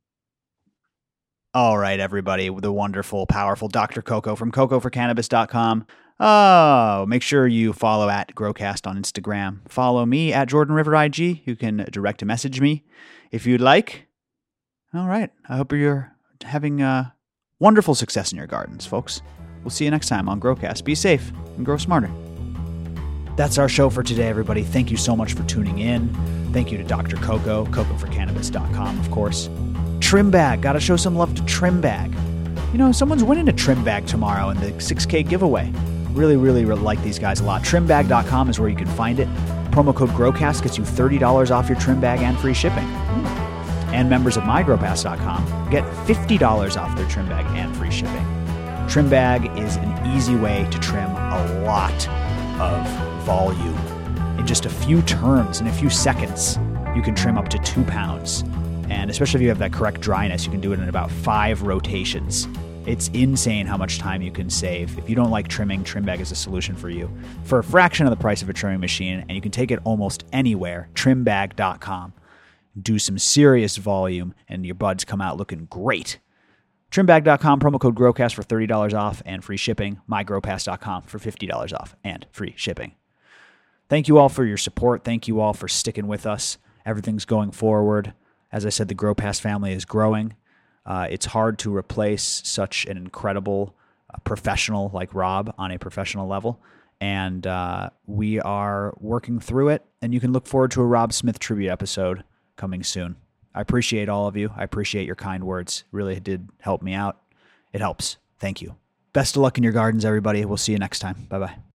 Speaker 1: All right, everybody. The wonderful, powerful Doctor Coco from Coco for Cannabis dot com. Oh, make sure you follow at Growcast on Instagram. Follow me at Jordan River I G. You can direct message me if you'd like. All right. I hope you're having uh, wonderful success in your gardens, folks. We'll see you next time on Growcast. Be safe and grow smarter. That's our show for today, everybody. Thank you so much for tuning in. Thank you to Doctor Coco, Coco for Cannabis dot com, of course. Trim Bag. Got to show some love to Trim Bag. You know, someone's winning a Trim Bag tomorrow in the six K giveaway. Really, really, really like these guys a lot. Trim Bag dot com is where you can find it. Promo code GROWCAST gets you thirty dollars off your Trim Bag and free shipping. And members of My Grow Pass dot com get fifty dollars off their Trim Bag and free shipping. Trim Bag is an easy way to trim a lot of volume. In just a few turns, in a few seconds, you can trim up to two pounds. And especially if you have that correct dryness, you can do it in about five rotations. It's insane how much time you can save. If you don't like trimming, Trim Bag is a solution for you. For a fraction of the price of a trimming machine, and you can take it almost anywhere, Trim Bag dot com. Do some serious volume, and your buds come out looking great. Trimbag dot com, promo code GROWCAST for thirty dollars off and free shipping. my grow pass dot com for fifty dollars off and free shipping. Thank you all for your support. Thank you all for sticking with us. Everything's going forward. As I said, the GrowPast family is growing. Uh, it's hard to replace such an incredible uh, professional like Rob on a professional level. And uh, we are working through it. And you can look forward to a Rob Smith tribute episode coming soon. I appreciate all of you. I appreciate your kind words. It really did help me out. It helps. Thank you. Best of luck in your gardens, everybody. We'll see you next time. Bye-bye.